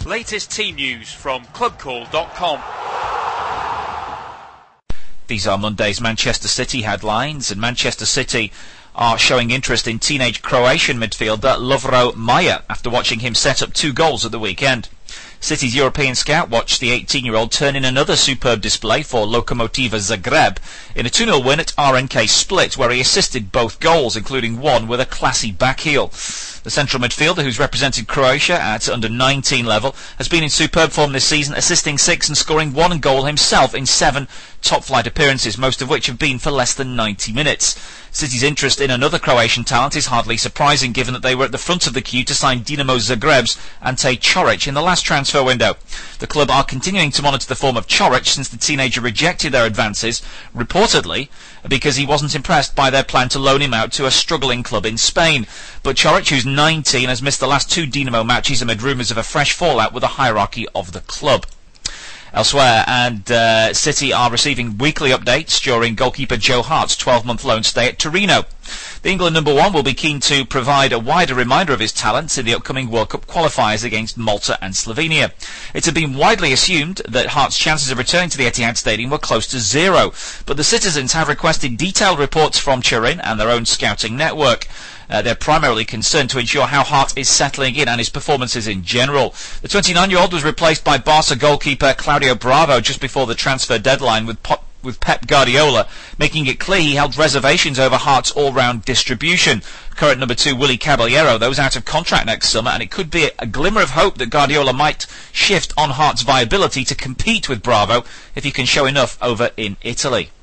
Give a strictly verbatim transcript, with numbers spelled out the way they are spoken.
Latest team news from club call dot com. These are Monday's Manchester City headlines, and Manchester City are showing interest in teenage Croatian midfielder Lovro Majer after watching him set up two goals at the weekend. City's European scout watched the eighteen-year-old turn in another superb display for Lokomotiva Zagreb in a two nil win at R N K Split, where he assisted both goals, including one with a classy backheel. The central midfielder, who's represented Croatia at under nineteen level, has been in superb form this season, assisting six and scoring one goal himself in seven top-flight appearances, most of which have been for less than ninety minutes. City's interest in another Croatian talent is hardly surprising, given that they were at the front of the queue to sign Dinamo Zagreb's Ante Coric in the last transfer window. The club are continuing to monitor the form of Coric since the teenager rejected their advances, reportedly because he wasn't impressed by their plan to loan him out to a struggling club in Spain. But Coric, who's nineteen, has missed the last two Dinamo matches amid rumours of a fresh fallout with the hierarchy of the club. Elsewhere, and uh, City are receiving weekly updates during goalkeeper Joe Hart's twelve-month loan stay at Torino. The England number one will be keen to provide a wider reminder of his talents in the upcoming World Cup qualifiers against Malta and Slovenia. It had been widely assumed that Hart's chances of returning to the Etihad Stadium were close to zero, but the citizens have requested detailed reports from Turin and their own scouting network. Uh, they're primarily concerned to ensure how Hart is settling in and his performances in general. The twenty-nine-year-old was replaced by Barca goalkeeper Claudio Bravo just before the transfer deadline with Pop with Pep Guardiola, making it clear he held reservations over Hart's all-round distribution. Current number two, Willy Caballero, though, is out of contract next summer, and it could be a glimmer of hope that Guardiola might shift on Hart's viability to compete with Bravo if he can show enough over in Italy.